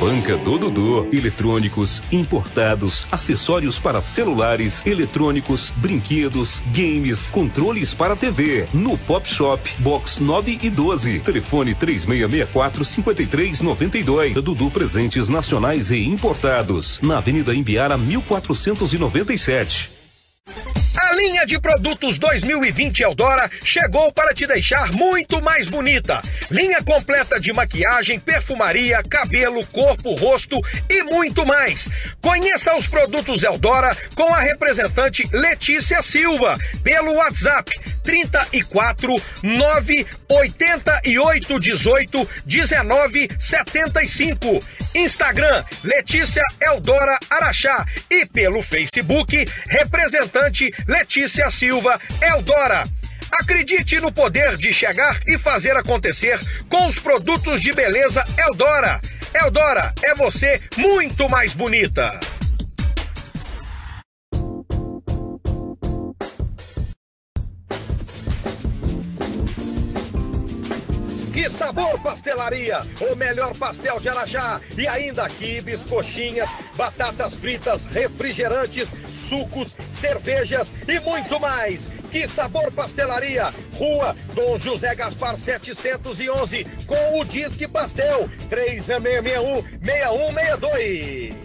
Banca do Dudu. Eletrônicos, importados, acessórios para celulares, eletrônicos, brinquedos, games, controles para TV. No Pop Shop, box 9 e 12. Telefone 3664-5392. Dudu Presentes Nacionais e Importados. Na Avenida Imbiara, 1497. A linha de produtos 2020 Eldora chegou para te deixar muito mais bonita. Linha completa de maquiagem, perfumaria, cabelo, corpo, rosto e muito mais. Conheça os produtos Eldora com a representante Letícia Silva pelo WhatsApp 34 9 88 18 19 75. Instagram Letícia Eldora Araxá e pelo Facebook representante Letícia Silva Eldora. Acredite no poder de chegar e fazer acontecer com os produtos de beleza Eldora. Eldora é você muito mais bonita. Que Sabor Pastelaria, o melhor pastel de Araxá. E ainda quibes, coxinhas, batatas fritas, refrigerantes, sucos, cervejas e muito mais. Que Sabor Pastelaria, Rua Dom José Gaspar 711, com o Disque Pastel 3661-6162.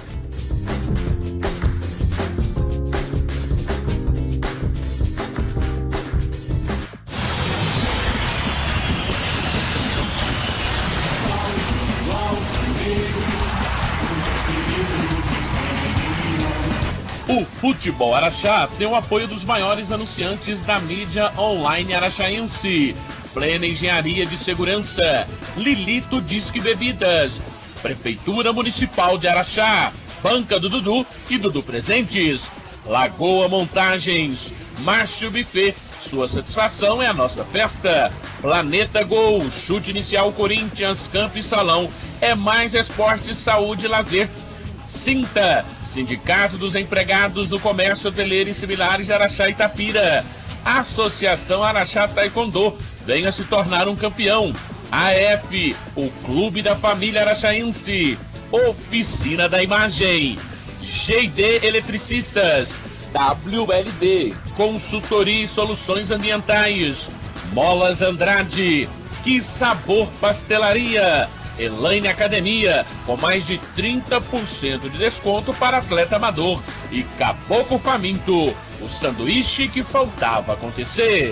O Futebol Araxá tem o apoio dos maiores anunciantes da mídia online araxaense. Plena Engenharia de Segurança, Lilito Disque Bebidas, Prefeitura Municipal de Araxá, Banca do Dudu e Dudu Presentes, Lagoa Montagens, Márcio Buffet, sua satisfação é a nossa festa. Planeta Gol, Chute Inicial Corinthians, Campo e Salão, é mais esporte, saúde e lazer. Sinta, Sindicato dos Empregados do Comércio Hoteleiro e Similares de Araxá e Itapira. Associação Araxá Taekwondo, venha se tornar um campeão. AF, o Clube da Família Araxaense. Oficina da Imagem. GD Eletricistas. WLD, Consultoria e Soluções Ambientais. Molas Andrade. Que Sabor Pastelaria. Elaine Academia, com mais de 30% de desconto para atleta amador. E Caboclo Faminto, o sanduíche que faltava acontecer.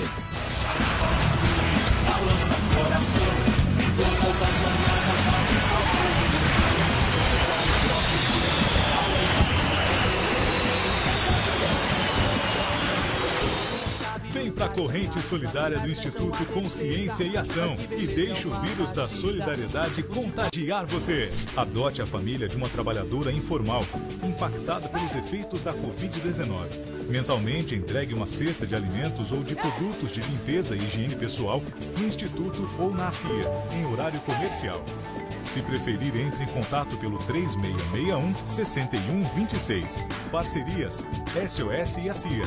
Vem pra corrente solidária do Instituto Consciência e Ação e deixe o vírus da solidariedade contagiar você. Adote a família de uma trabalhadora informal impactada pelos efeitos da Covid-19. Mensalmente entregue uma cesta de alimentos ou de produtos de limpeza e higiene pessoal no Instituto ou na CIA, em horário comercial. Se preferir, entre em contato pelo 3661-6126. Parcerias SOS e a CIA.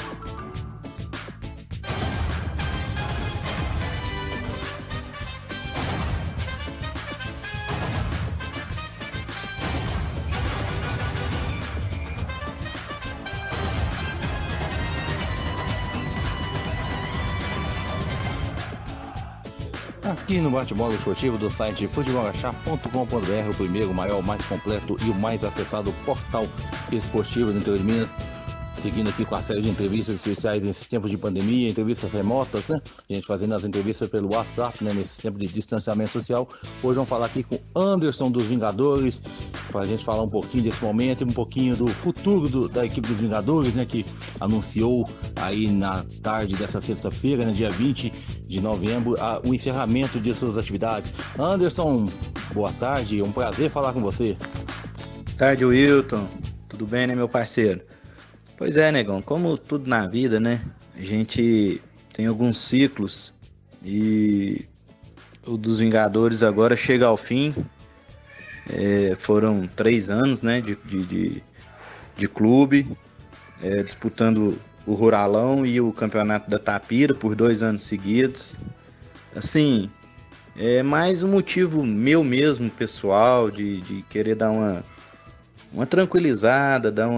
Aqui no bate-bola esportivo do site futebolaraxá.com.br, o primeiro, o maior, o mais completo e o mais acessado portal esportivo do interior de Minas. Seguindo aqui com a série de entrevistas especiais nesses tempos de pandemia, entrevistas remotas, né? A gente fazendo as entrevistas pelo WhatsApp, né? Nesse tempo de distanciamento social. Hoje vamos falar aqui com Anderson dos Vingadores, para a gente falar um pouquinho desse momento e um pouquinho do futuro da equipe dos Vingadores, né? Que anunciou aí na tarde dessa sexta-feira, né? Dia 20 de novembro, o encerramento de suas atividades. Anderson, boa tarde, é um prazer falar com você. Boa tarde, Wilton. Tudo bem, né, meu parceiro? Pois é, negão, como tudo na vida, né? A gente tem alguns ciclos e o dos Vingadores agora chega ao fim. Foram 3 anos, né, de clube, disputando o Ruralão e o Campeonato da Tapira por 2 anos seguidos. Assim, É mais um motivo meu mesmo, pessoal, de querer dar uma tranquilizada, dar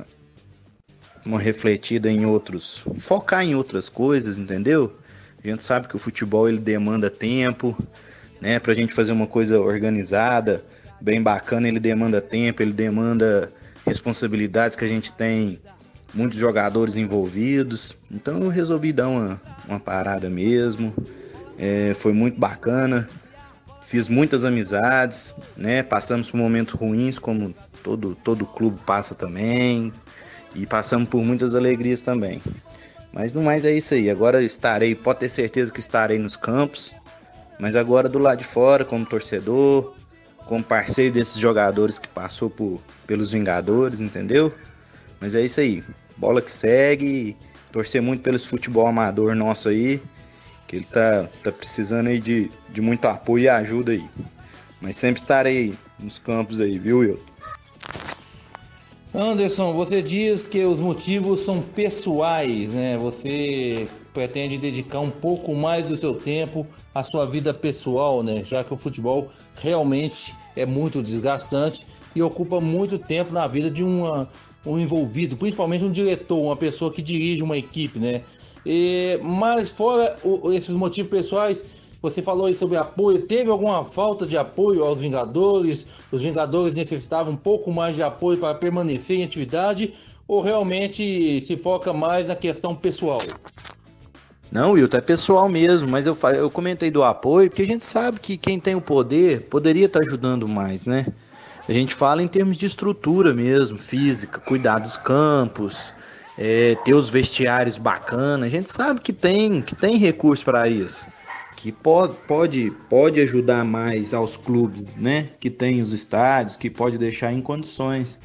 uma refletida em outros, focar em outras coisas, entendeu? A gente sabe que o futebol ele demanda tempo, né? Pra gente fazer uma coisa organizada, bem bacana, ele demanda tempo, ele demanda responsabilidades que a gente tem, muitos jogadores envolvidos. Então eu resolvi dar uma parada mesmo. Foi muito bacana, fiz muitas amizades, né? Passamos por momentos ruins, como todo clube passa também, e passamos por muitas alegrias também. Mas no mais é isso aí. Agora pode ter certeza que estarei nos campos, mas agora do lado de fora, como torcedor, como parceiro desses jogadores que passou pelos Vingadores, entendeu? Mas é isso aí. Bola que segue, torcer muito pelo futebol amador nosso aí, que ele tá precisando aí de muito apoio e ajuda aí. Mas sempre estarei nos campos aí, viu, Wilton? Anderson, você diz que os motivos são pessoais, né? Você pretende dedicar um pouco mais do seu tempo à sua vida pessoal, né? Já que o futebol realmente é muito desgastante e ocupa muito tempo na vida de um envolvido, principalmente um diretor, uma pessoa que dirige uma equipe, né? Mas fora esses motivos pessoais, você falou aí sobre apoio. Teve alguma falta de apoio aos Vingadores? Os Vingadores necessitavam um pouco mais de apoio para permanecer em atividade? Ou realmente se foca mais na questão pessoal? Não, Wilton, é pessoal mesmo, mas eu comentei do apoio porque a gente sabe que quem tem o poder poderia estar ajudando mais, né? A gente fala em termos de estrutura mesmo, física, cuidar dos campos, ter os vestiários bacanas. A gente sabe que tem recurso para isso, que pode ajudar mais aos clubes, né? Que tem os estádios, que pode deixar em condições.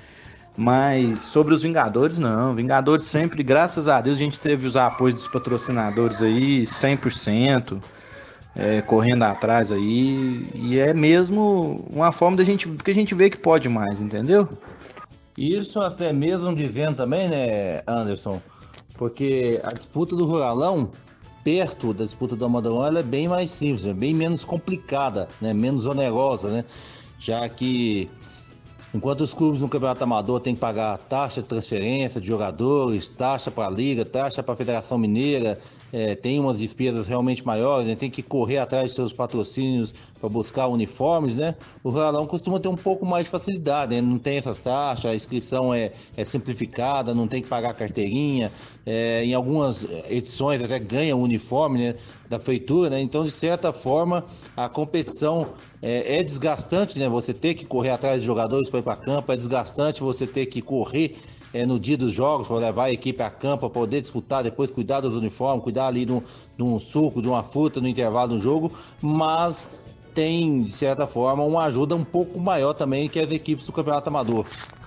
Mas sobre os Vingadores, não. Vingadores sempre, graças a Deus, a gente teve os apoios dos patrocinadores aí, 100%, correndo atrás aí. E é mesmo uma forma porque a gente vê que pode mais, entendeu? Isso até mesmo dizendo também, né, Anderson? Porque a disputa do Ruralão, perto da disputa do Amadorão, ela é bem mais simples, é bem menos complicada, né? Menos onerosa, né? Já que enquanto os clubes no Campeonato Amador têm que pagar taxa de transferência de jogadores, taxa para a Liga, taxa para a Federação Mineira, tem umas despesas realmente maiores, né? Tem que correr atrás de seus patrocínios para buscar uniformes, né? O Ruralão costuma ter um pouco mais de facilidade, né? Não tem essas taxas, a inscrição é simplificada, não tem que pagar carteirinha, em algumas edições até ganha o uniforme, né, da feitura, né? Então, de certa forma, a competição é desgastante, né? Você ter que correr atrás de jogadores para ir para campo, é desgastante você ter que correr no dia dos jogos para levar a equipe a campo, para poder disputar, depois cuidar dos uniformes, cuidar ali de um suco, de uma fruta no intervalo do jogo, mas tem, de certa forma, uma ajuda um pouco maior também que as equipes do Campeonato Amador.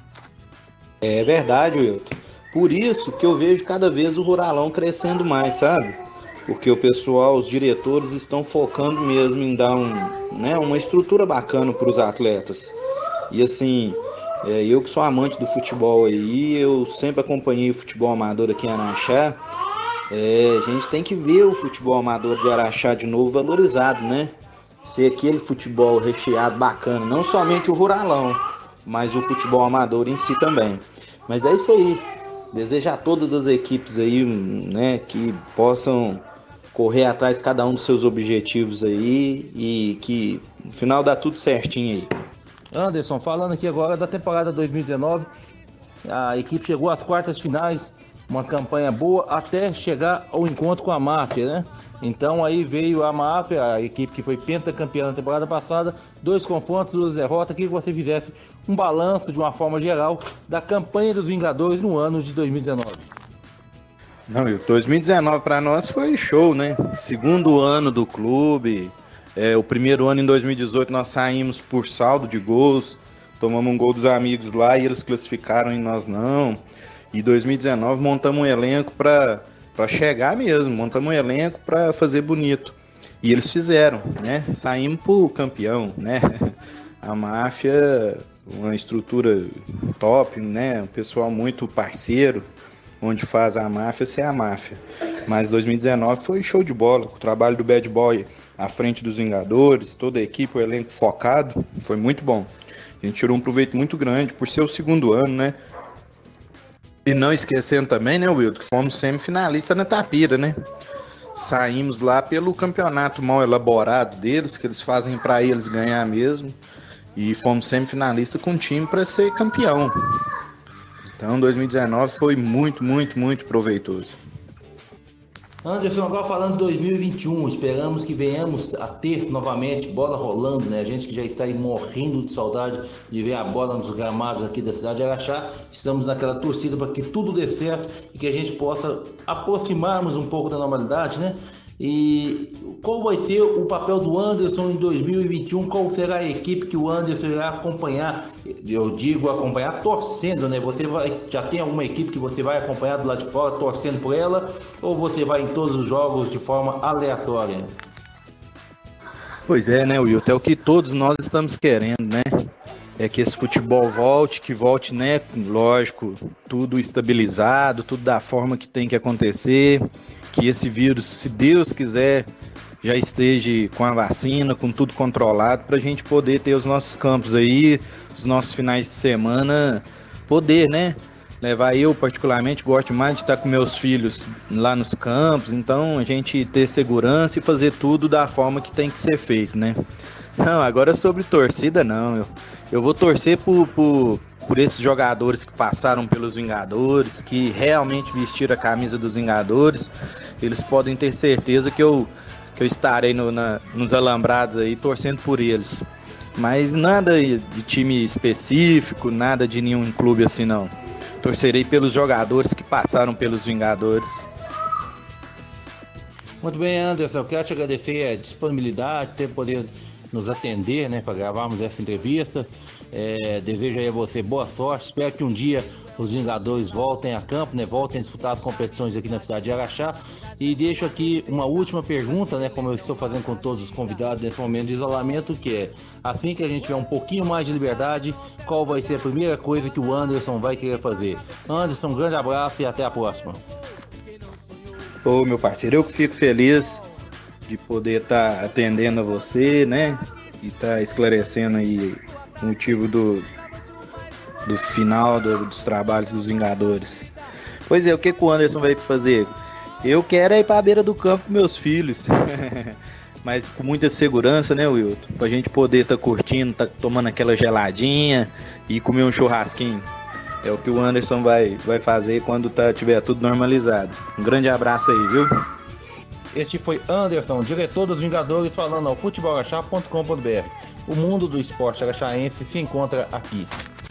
É verdade, Wilton. Por isso que eu vejo cada vez o Ruralão crescendo mais, sabe? Porque o pessoal, os diretores estão focando mesmo em dar uma estrutura bacana para os atletas. E assim, eu que sou amante do futebol aí, eu sempre acompanhei o futebol amador aqui em Araxá. A gente tem que ver o futebol amador de Araxá de novo valorizado, né? Ser aquele futebol recheado bacana, não somente o Ruralão, mas o futebol amador em si também. Mas é isso aí. Desejo a todas as equipes aí, né, que possam correr atrás de cada um dos seus objetivos aí e que no final dá tudo certinho aí. Anderson, falando aqui agora da temporada 2019, a equipe chegou às quartas finais, uma campanha boa até chegar ao encontro com a Máfia, né? Então aí veio a Máfia, a equipe que foi pentacampeã na temporada passada, 2 confrontos, 2 derrotas. Queria que você fizesse um balanço de uma forma geral da campanha dos Vingadores no ano de 2019. Não, 2019 para nós foi show, né? Segundo ano do clube. O primeiro ano, em 2018, nós saímos por saldo de gols, tomamos um gol dos amigos lá e eles classificaram e nós não. E 2019 montamos um elenco para chegar mesmo, montamos um elenco para fazer bonito. E eles fizeram, né? Saímos por campeão, né? A Máfia, uma estrutura top, né? Um pessoal muito parceiro, onde faz a Máfia ser a Máfia. Mas 2019 foi show de bola, o trabalho do Bad Boy à frente dos Vingadores, toda a equipe, o elenco focado, foi muito bom. A gente tirou um proveito muito grande por ser o segundo ano, né? E não esquecendo também, né, Wilton, que fomos semifinalistas na Tapira, né? Saímos lá pelo campeonato mal elaborado deles, que eles fazem para eles ganhar mesmo. E fomos semifinalistas com um time para ser campeão. Então 2019 foi muito, muito, muito proveitoso. Anderson, agora falando de 2021, esperamos que venhamos a ter novamente bola rolando, né? A gente que já está aí morrendo de saudade de ver a bola nos gramados aqui da cidade de Araxá, estamos naquela torcida para que tudo dê certo e que a gente possa aproximarmos um pouco da normalidade, né? E qual vai ser o papel do Anderson em 2021? Qual será a equipe que o Anderson irá acompanhar? Eu digo acompanhar torcendo, né? Você já tem alguma equipe que você vai acompanhar do lado de fora torcendo por ela? Ou você vai em todos os jogos de forma aleatória? Pois é, né, Wilton? É o que todos nós estamos querendo, né? É que esse futebol que volte, né? Lógico, tudo estabilizado, tudo da forma que tem que acontecer. Que esse vírus, se Deus quiser, já esteja com a vacina, com tudo controlado, para a gente poder ter os nossos campos aí, os nossos finais de semana, poder, né? Levar eu, particularmente, gosto mais de estar com meus filhos lá nos campos, então a gente ter segurança e fazer tudo da forma que tem que ser feito, né? Não, agora sobre torcida, não. Eu vou torcer por esses jogadores que passaram pelos Vingadores, que realmente vestiram a camisa dos Vingadores. Eles podem ter certeza que eu estarei nos alambrados aí torcendo por eles. Mas nada de time específico, nada de nenhum clube assim não. Torcerei pelos jogadores que passaram pelos Vingadores. Muito bem, Anderson, eu quero te agradecer a disponibilidade, ter poder nos atender, né, para gravarmos essa entrevista. Desejo aí a você boa sorte, espero que um dia os Vingadores voltem a campo, né, voltem a disputar as competições aqui na cidade de Araxá. E deixo aqui uma última pergunta, né, como eu estou fazendo com todos os convidados nesse momento de isolamento, que é, assim que a gente tiver um pouquinho mais de liberdade, qual vai ser a primeira coisa que o Anderson vai querer fazer? Anderson, um grande abraço e até a próxima. Ô, meu parceiro, eu que fico feliz de poder estar atendendo a você, né, e estar esclarecendo aí o motivo do final dos trabalhos dos Vingadores. Pois é, o que o Anderson vai fazer? Eu quero ir para a beira do campo com meus filhos, mas com muita segurança, né, Wilton? Pra gente poder estar curtindo, tá tomando aquela geladinha e comer um churrasquinho. É o que o Anderson vai fazer quando tiver tudo normalizado. Um grande abraço aí, viu? Este foi Anderson, diretor dos Vingadores, falando ao futebolaraxá.com.br. O mundo do esporte araxaense se encontra aqui.